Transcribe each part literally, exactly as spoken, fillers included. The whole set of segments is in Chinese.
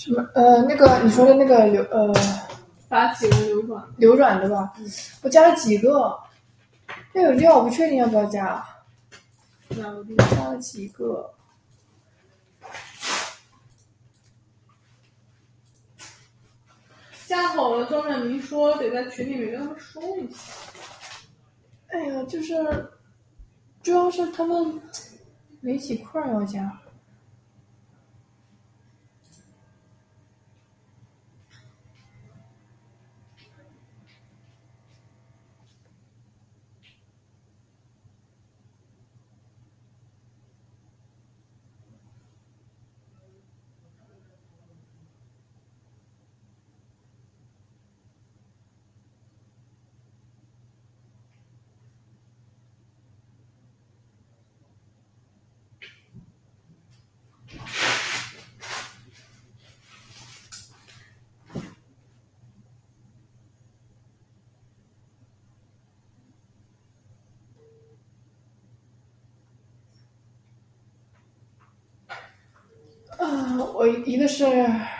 什么？呃，那个你说的那个流呃， 把几个流转流转的吧？嗯，我加了几个，那有料，我不确定要不要加。 加加了几个。 加好了，张远明说得在群里面跟他们说一下。 哎呀，就是，主要是他们没几块要加。啊，我一个是。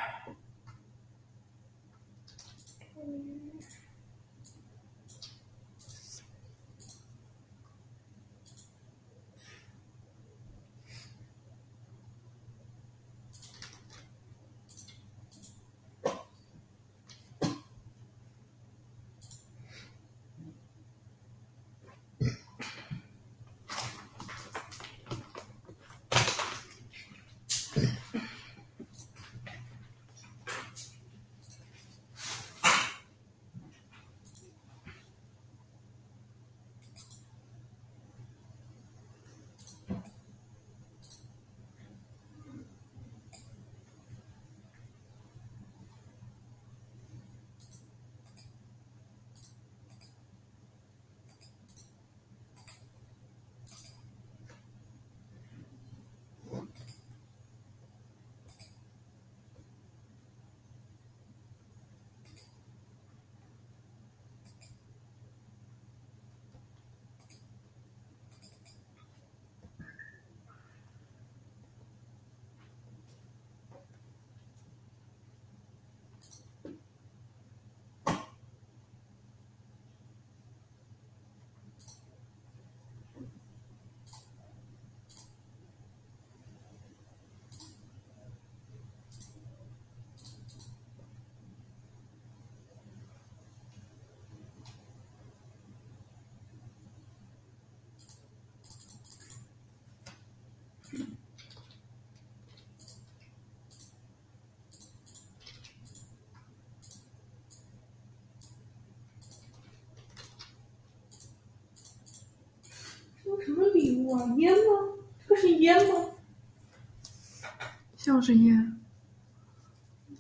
什么礼物啊？烟吗？这个是烟吗？ 像是烟。